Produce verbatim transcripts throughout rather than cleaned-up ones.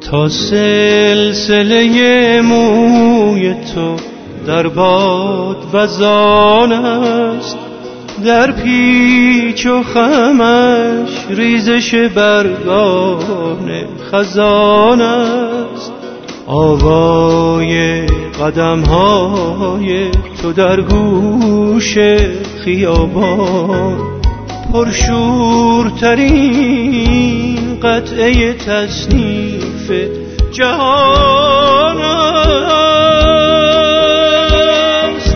تا سلسله موی تو در باد وزان است، در پیچ و خمش ریزش برگان خزان است. آوای قدم های تو در گوش خیابان، پرشورترین قطعه تصنیف جهان است.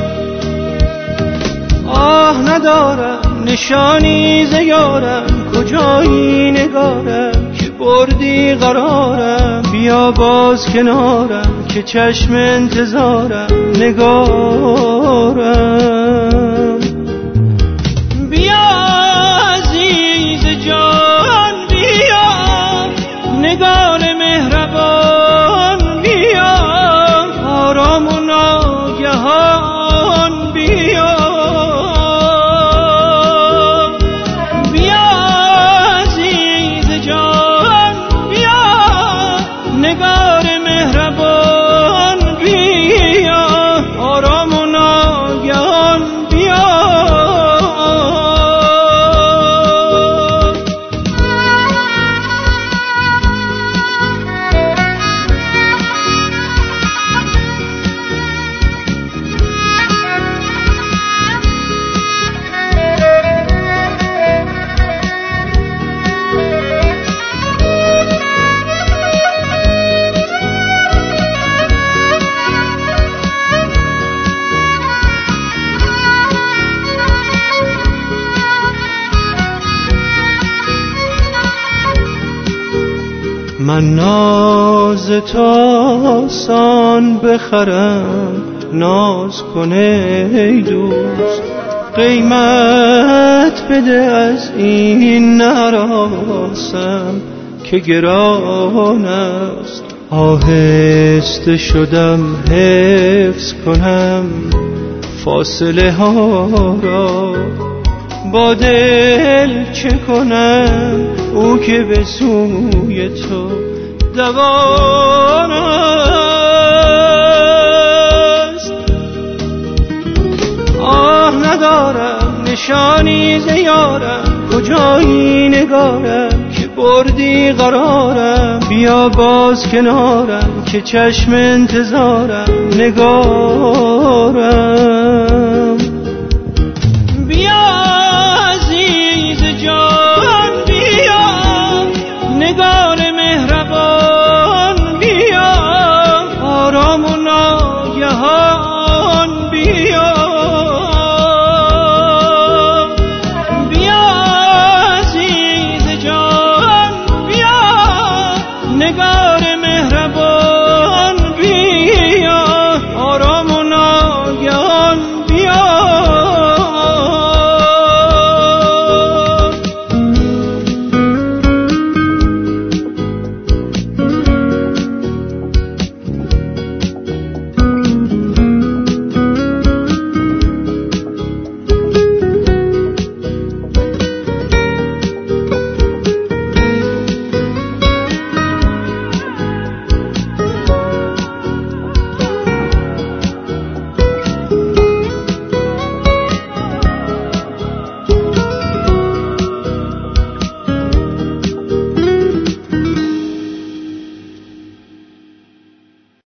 آه ندارم نشانی ز یارم، کجایی نگارم که بردی قرارم. بیا باز کنارم که چشم انتظارم نگارم. بیا عزیز جان بیا، نگار مهربان بیا، آرام و ناگهان بیا. بیا عزیز جان بیا، نگار مهربان بیا، آرام و ناگهان بیا. من ناز تو آسان بخرم، ناز کنه ای دوست، قیمت بده از این نراسم که گران است. آهسته شدم حفظ کنم فاصله ها را، با دل چه کنم او که به سوی تو دوان است. آه ندارم نشانی ز یارم، کجایی نگارم که بردی قرارم. بیا باز کنارم که چشم انتظارم نگارم. بیا عزیز جان بیا، نگار مهربان بیا، آرام و